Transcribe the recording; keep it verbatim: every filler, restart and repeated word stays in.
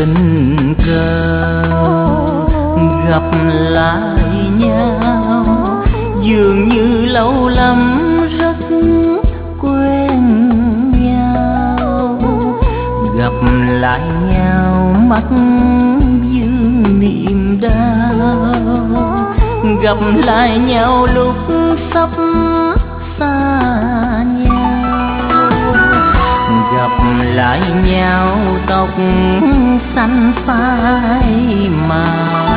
tình cờ gặp lại nhau, dường như lâu lắm rất quen nhau. Gặp lại nhau mắt dương niềm đau, gặp lại nhau lúc sắp xa nhau. Gặp lại nhau tóc xanh phai màu,